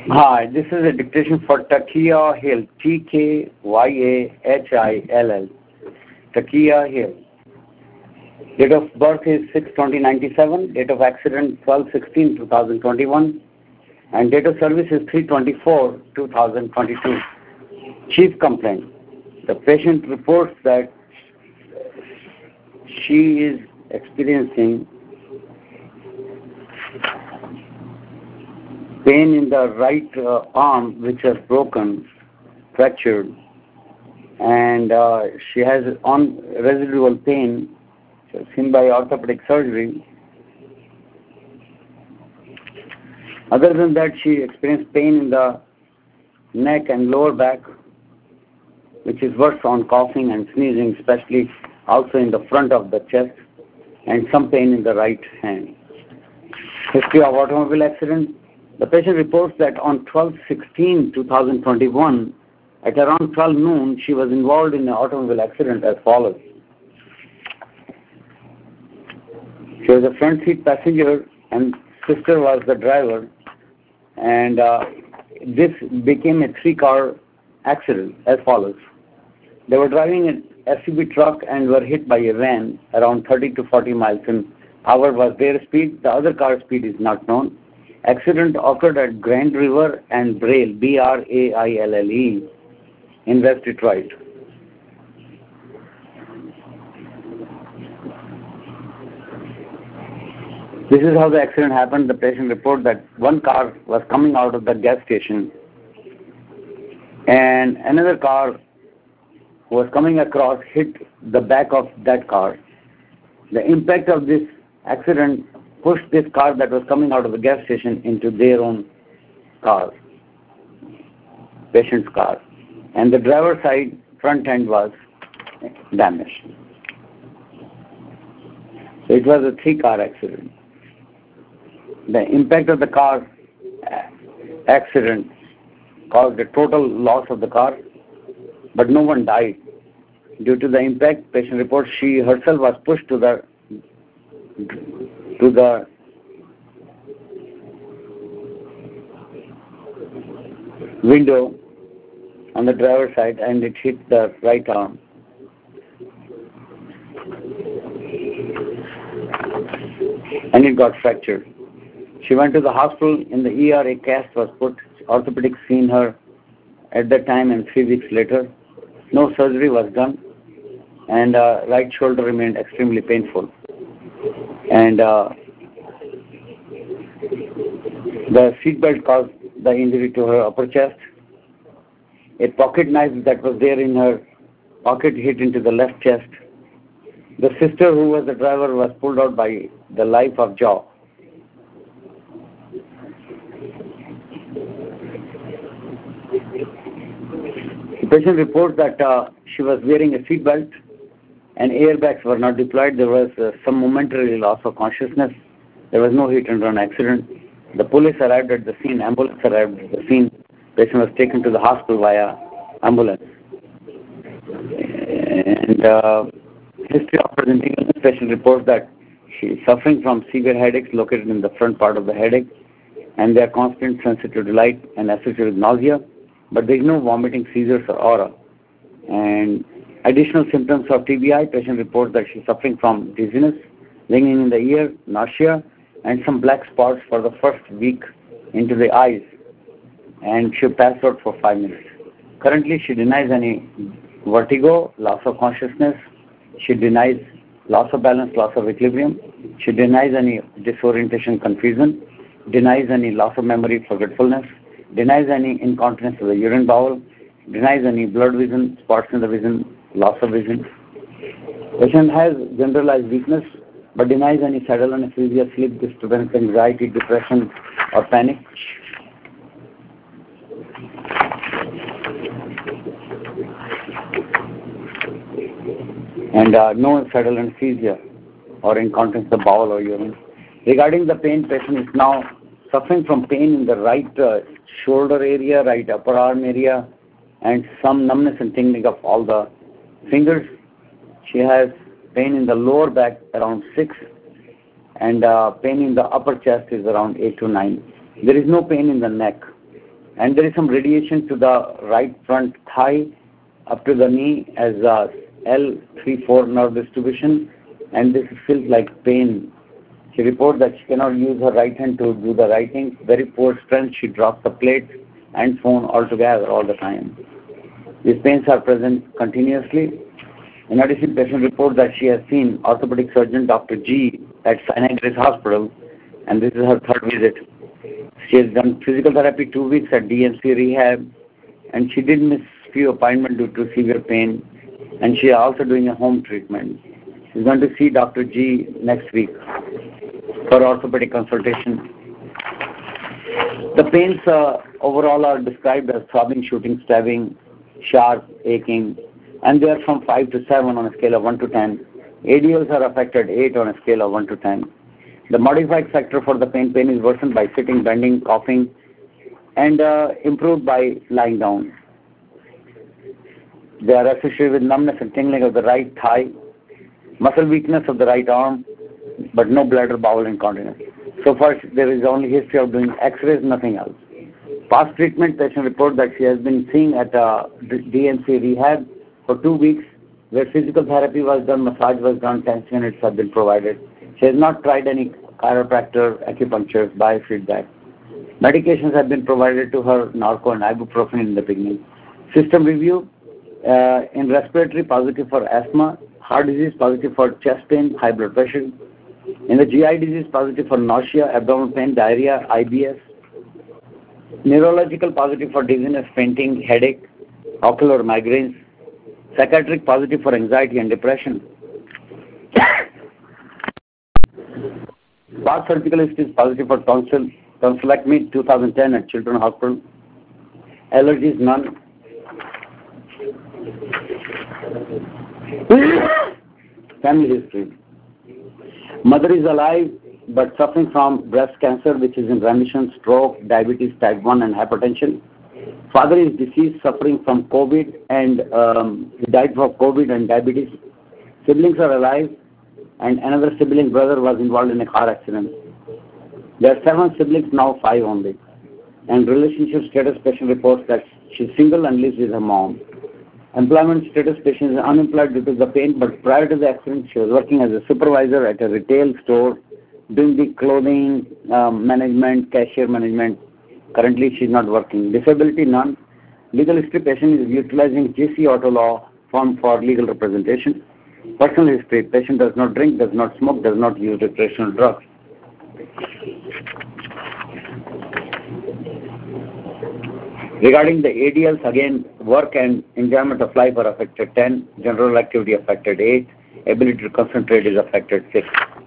Hi, this is a dictation for Takia Hill, Tkyhill, Takia Hill. Date of birth is 6/20/97, date of accident 12/16/2021, and date of service is 3/24/2022. Chief complaint. The patient reports that she is experiencing pain in the right arm, which has broken, fractured, and she has residual pain seen by orthopedic surgery. Other than that, she experienced pain in the neck and lower back, which is worse on coughing and sneezing, especially also in the front of the chest, and some pain in the right hand. History of automobile accident. The patient reports that on 12/16/2021, at around 12 noon, she was involved in an automobile accident as follows. She was a front seat passenger and sister was the driver, and this became a three-car accident as follows. They were driving an SUV truck and were hit by a van around 30 to 40 miles an hour was their speed. The other car's speed is not known. Accident occurred at Grand River and Braille, Braille, in West Detroit. This is how the accident happened. The patient reported that one car was coming out of the gas station and another car who was coming across hit the back of that car. The impact of this accident pushed this car that was coming out of the gas station into their own car, patient's car, and the driver's side front end was damaged. So it was a three-car accident. The impact of the car accident caused a total loss of the car, but no one died. Due to the impact, patient reports she herself was pushed to the window on the driver's side and it hit the right arm. And it got fractured. She went to the hospital. In the ER, a cast was put. Orthopedics seen her at that time and 3 weeks later. No surgery was done, and right shoulder remained extremely painful. And the seatbelt caused the injury to her upper chest. A pocket knife that was there in her pocket hit into the left chest. The sister, who was the driver, was pulled out by the life of jaw. The patient reports that she was wearing a seatbelt and airbags were not deployed. There was some momentary loss of consciousness. There was no hit and run accident. The police arrived at the scene. Ambulance arrived at the scene. Patient was taken to the hospital via ambulance. And history of presenting illness. Patient reports that she is suffering from severe headaches located in the front part of the headache, and they are constant, sensitive to light and associated with nausea, but there is no vomiting, seizures or aura. And additional symptoms of TBI, patient reports that she is suffering from dizziness, ringing in the ear, nausea, and some black spots for the first week into the eyes, and she passed out for 5 minutes. Currently, she denies any vertigo, loss of consciousness. She denies loss of balance, loss of equilibrium. She denies any disorientation, confusion, denies any loss of memory, forgetfulness, denies any incontinence of the urine bowel, denies any blurred vision, spots in the vision, loss of vision. Patient has generalized weakness, but denies any saddle anesthesia, sleep disturbance, anxiety, depression, or panic. And no saddle anesthesia or incontinence of the bowel or urine. Regarding the pain, patient is now suffering from pain in the right shoulder area, right upper arm area, and some numbness and tingling of all the fingers. She has pain in the lower back around 6, and pain in the upper chest is around 8 to 9. There is no pain in the neck. and there is some radiation to the right front thigh up to the knee as L3-4 nerve distribution, and this feels like pain. She reports that she cannot use her right hand to do the writing. Very poor strength. She drops the plate and phone altogether all the time. These pains are present continuously. In addition, patient reports that she has seen orthopedic surgeon Dr. G at Sinai Grace Hospital, and this is her third visit. She has done physical therapy 2 weeks at DMC rehab, and she did miss few appointments due to severe pain, and she is also doing a home treatment. She's going to see Dr. G next week for orthopedic consultation. The pains overall are described as throbbing, shooting, stabbing, sharp, aching, and they are from 5 to 7 on a scale of 1 to 10. ADLs are affected 8 on a scale of 1 to 10. The modified factor for the pain is worsened by sitting, bending, coughing, and improved by lying down. They are associated with numbness and tingling of the right thigh, muscle weakness of the right arm, but no bladder, bowel incontinence. So far, there is only history of doing X-rays, nothing else. Past treatment, patient report that she has been seeing at DMC rehab for 2 weeks, where physical therapy was done, massage was done, tension units have been provided. She has not tried any chiropractor, acupuncture, biofeedback. Medications have been provided to her, narco and ibuprofen in the beginning. System review, in respiratory, positive for asthma, heart disease, positive for chest pain, high blood pressure. In the GI disease, positive for nausea, abdominal pain, diarrhea, IBS. Neurological, positive for dizziness, fainting, headache, ocular migraines. Psychiatric, positive for anxiety and depression. Past surgical history is positive for tonsillectomy 2010 at Children's Hospital. Allergies, none. Family history. Mother is alive but suffering from breast cancer, which is in remission, stroke, diabetes type 1 and hypertension. Father is deceased, suffering from COVID, and he died of COVID and diabetes. Siblings are alive, and another sibling brother was involved in a car accident. There are 7 siblings, now 5 only. And relationship status, patient reports that she's single and lives with her mom. Employment status, patient is unemployed due to the pain, but prior to the accident, she was working as a supervisor at a retail store, doing the clothing management, cashier management. Currently, she is not working. Disability, none. Legal history, patient is utilizing JC Auto Law form for legal representation. Personal history, patient does not drink, does not smoke, does not use recreational drugs. Regarding the ADLs, again, work and enjoyment of life are affected 10, general activity affected 8, ability to concentrate is affected 6.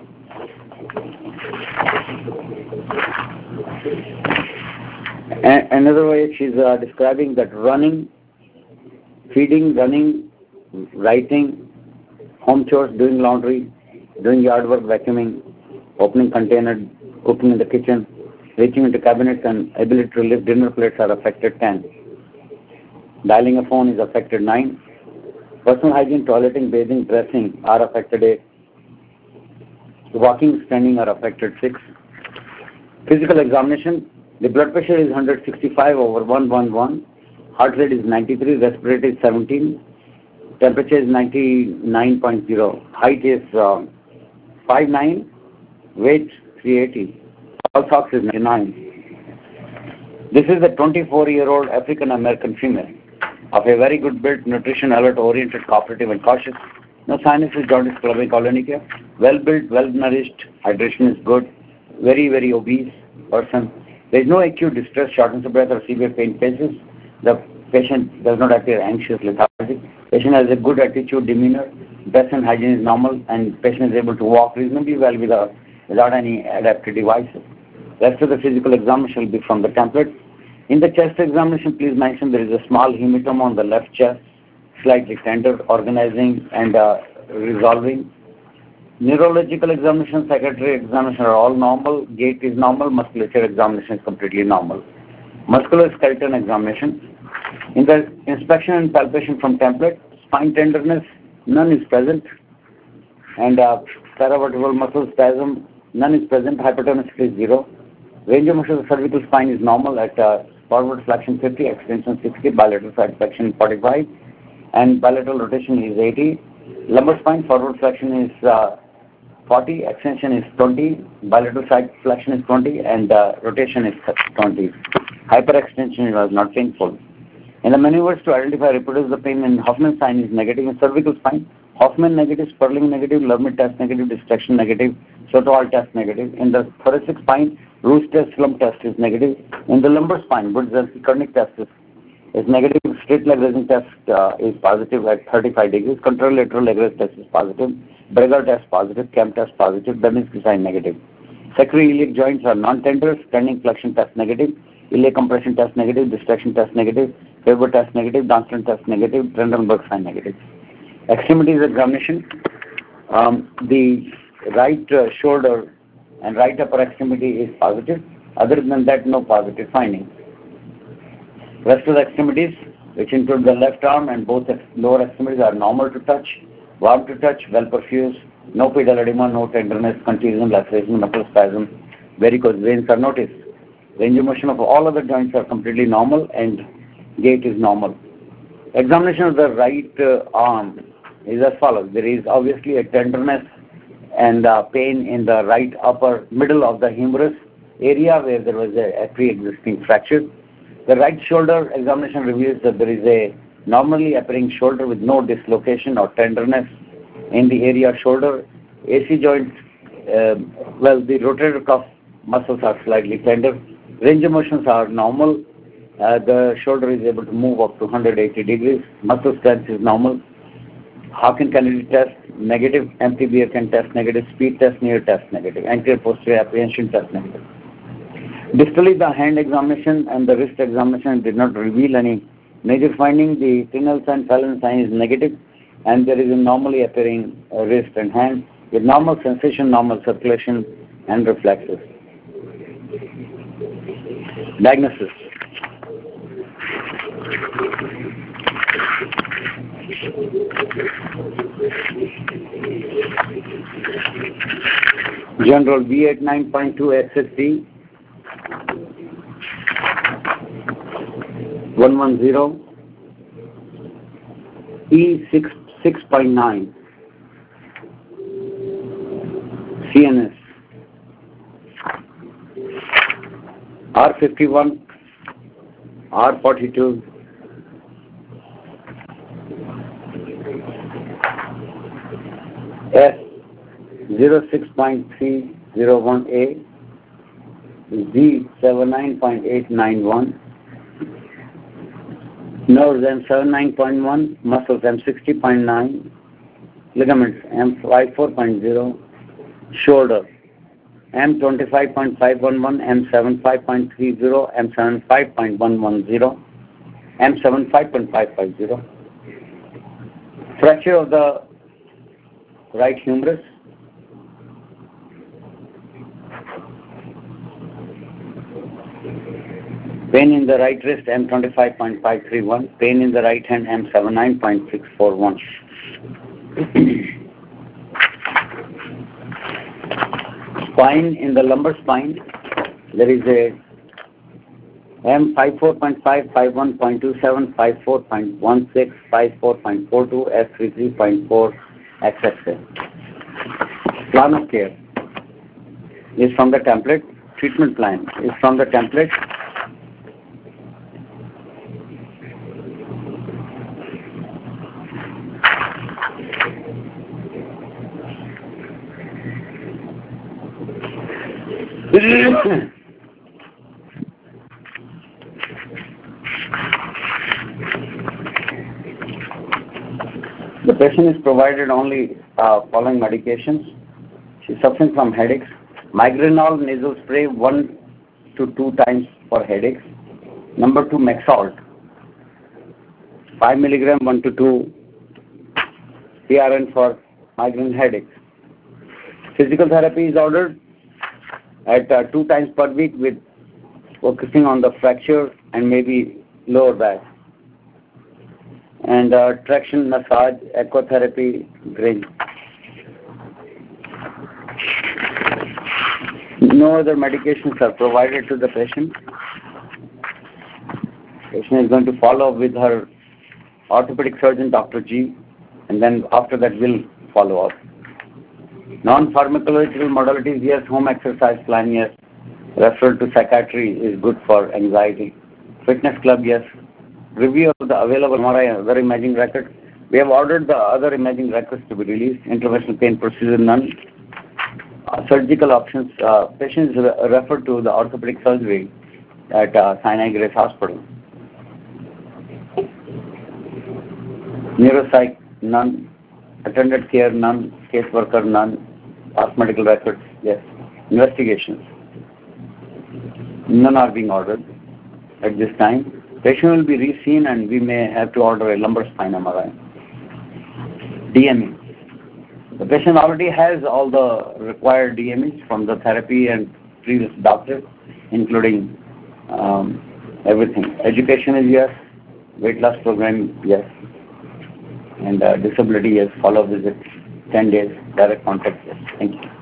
Another way she's describing that running, feeding, running, writing, home chores, doing laundry, doing yard work, vacuuming, opening container, cooking in the kitchen, reaching into cabinets, and ability to lift dinner plates are affected 10. Dialing a phone is affected 9. Personal hygiene, toileting, bathing, dressing are affected 8. Walking, standing are affected 6. Physical examination, the blood pressure is 165 over 111. Heart rate is 93, respiratory is 17. Temperature is 99.0. Height is 5'9", weight 380. Pulse ox is 99. This is a 24-year-old African-American female of a very good build, nutrition alert, oriented, cooperative and cautious. No sinuses, jaundice, clubbing, colonychia. Well built, well nourished, hydration is good. Very, very obese person. There is no acute distress, shortness of breath or severe pain faces. The patient does not appear anxious, lethargic. Patient has a good attitude, demeanor. Dress and hygiene is normal, and patient is able to walk reasonably well without any adaptive devices. Rest of the physical examination will be from the template. In the chest examination, please mention there is a small hematoma on the left chest, slightly tender, organizing and resolving. Neurological examination, psychiatric examination are all normal. Gait is normal. Musculature examination is completely normal. Musculoskeletal examination. In the inspection and palpation from template, spine tenderness, none is present. And paravertebral muscle spasm, none is present. Hypertonicity is 0. Range of motion of the cervical spine is normal at forward flexion 50, extension 60, bilateral side flexion 45, and bilateral rotation is 80. Lumbar spine forward flexion is 40, extension is 20, bilateral side flexion is 20, and rotation is 20. Hyperextension was not painful. In the maneuvers to identify reproduce the pain in Hoffman sign is negative. In cervical spine, Hoffman negative, Sperling negative, Lermit test negative, distraction negative, Sotoal test negative. In the thoracic spine, Roos test, Slump test is negative. In the lumbar spine, Budzinski-Kernick test is negative. Straight leg raising test is positive at 35 degrees. Contralateral leg raise test is positive. Breger test positive. Kemp test positive. Babinski sign negative. Sacroiliac joints are non-tender. Standing flexion test negative. Iliac compression test negative. Distraction test negative. Faber test negative. Dansland test negative. Trendelenburg sign negative. Extremities examination. The right shoulder and right upper extremity is positive. Other than that, no positive findings. Rest of the extremities, which include the left arm and both lower extremities, are normal to touch, warm to touch, well perfused, no pedal edema, no tenderness, contusion, laceration, muscle spasm, varicose veins are noticed. Range of motion of all other joints are completely normal and gait is normal. Examination of the right arm is as follows. There is obviously a tenderness and pain in the right upper middle of the humerus area where there was a pre-existing fracture. The right shoulder examination reveals that there is a normally appearing shoulder with no dislocation or tenderness in the area of shoulder. AC joint, the rotator cuff muscles are slightly tender. Range of motions are normal. The shoulder is able to move up to 180 degrees. Muscle strength is normal. Hawkins-Kennedy test negative. Empty beer can test negative. Speed test near test negative. Anterior posterior apprehension test negative. Distally, the hand examination and the wrist examination did not reveal any major finding. The Tinel sign, Fallon sign is negative, and there is a normally appearing wrist and hand with normal sensation, normal circulation, and reflexes. Diagnosis. General B89.2 XSD 110 E6.9 CNS R51 R42 S 06.301A Z 79.891 nerves M79.1 muscles M60.9 ligaments M54.0 shoulder M25.511 M75.30 M75.110 M75.550 fracture of the right humerus, pain in the right wrist M25.531, pain in the right hand M79.641. Spine, in the lumbar spine, there is a M54.5, 51.27, 54.16, 54.42, F33.4, etc. Plan of care is from the template. Treatment plan is from the template. The patient is provided only following medications. She is suffering from headaches. Migranol nasal spray 1 to 2 times for headaches. Number 2, Mexalt 5 milligram 1 to 2 PRN for migraine headaches. Physical therapy is ordered at 2 times per week with focusing on the fracture and maybe lower back. And traction, massage, aquatherapy, drain. No other medications are provided to the patient. Patient is going to follow up with her orthopedic surgeon, Dr. G, and then after that we'll follow up. Non-pharmacological modalities, yes. Home exercise plan, yes. Referral to psychiatry is good for anxiety. Fitness club, yes. Review of the available MRI other imaging records. We have ordered the other imaging records to be released. Interventional pain procedure, none. Surgical options, patients referred to the orthopedic surgery at Sinai Grace Hospital. Neuropsych, none. Attended care, none. Caseworker, none. Past medical records, yes. Investigations, none are being ordered at this time. Patient will be re-seen and we may have to order a lumbar spine MRI. DME. The patient already has all the required DMEs from the therapy and previous doctor, including everything. Education is yes. Weight loss program, yes. And disability, yes. Follow visit, 10 days, direct contact, yes. Thank you.